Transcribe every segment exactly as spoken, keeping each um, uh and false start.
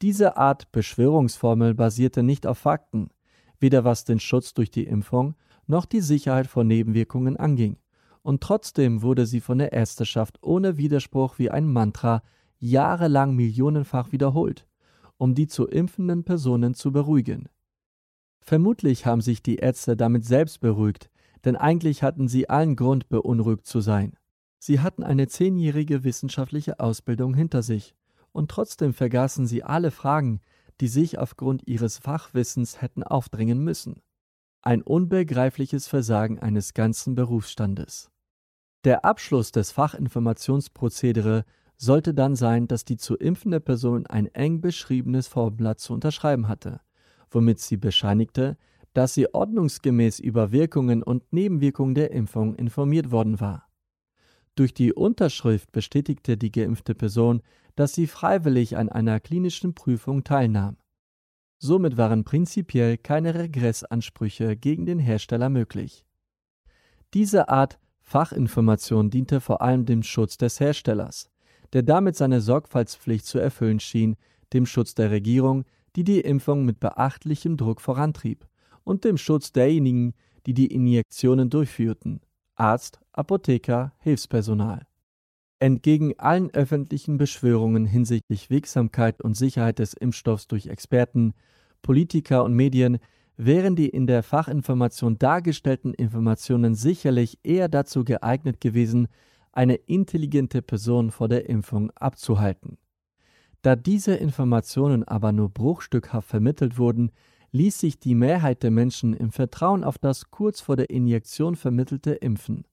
Diese Art Beschwörungsformel basierte nicht auf Fakten, weder was den Schutz durch die Impfung noch die Sicherheit vor Nebenwirkungen anging. Und trotzdem wurde sie von der Ärzteschaft ohne Widerspruch wie ein Mantra jahrelang millionenfach wiederholt, um die zu impfenden Personen zu beruhigen. Vermutlich haben sich die Ärzte damit selbst beruhigt, denn eigentlich hatten sie allen Grund, beunruhigt zu sein. Sie hatten eine zehnjährige wissenschaftliche Ausbildung hinter sich und trotzdem vergaßen sie alle Fragen, die sich aufgrund ihres Fachwissens hätten aufdrängen müssen. Ein unbegreifliches Versagen eines ganzen Berufsstandes. Der Abschluss des Fachinformationsprozedere sollte dann sein, dass die zu impfende Person ein eng beschriebenes Formblatt zu unterschreiben hatte, womit sie bescheinigte, dass sie ordnungsgemäß über Wirkungen und Nebenwirkungen der Impfung informiert worden war. Durch die Unterschrift bestätigte die geimpfte Person, dass sie freiwillig an einer klinischen Prüfung teilnahm. Somit waren prinzipiell keine Regressansprüche gegen den Hersteller möglich. Diese Art Fachinformation diente vor allem dem Schutz des Herstellers, der damit seine Sorgfaltspflicht zu erfüllen schien, dem Schutz der Regierung, die die Impfung mit beachtlichem Druck vorantrieb, und dem Schutz derjenigen, die die Injektionen durchführten, Arzt, Apotheker, Hilfspersonal. Entgegen allen öffentlichen Beschwörungen hinsichtlich Wirksamkeit und Sicherheit des Impfstoffs durch Experten, Politiker und Medien wären die in der Fachinformation dargestellten Informationen sicherlich eher dazu geeignet gewesen, eine intelligente Person vor der Impfung abzuhalten. Da diese Informationen aber nur bruchstückhaft vermittelt wurden, ließ sich die Mehrheit der Menschen im Vertrauen auf das kurz vor der Injektion vermittelte impfen.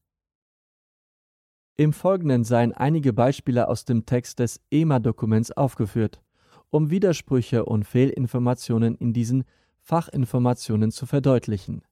Im Folgenden seien einige Beispiele aus dem Text des E M A-Dokuments aufgeführt, um Widersprüche und Fehlinformationen in diesen Fachinformationen zu verdeutlichen.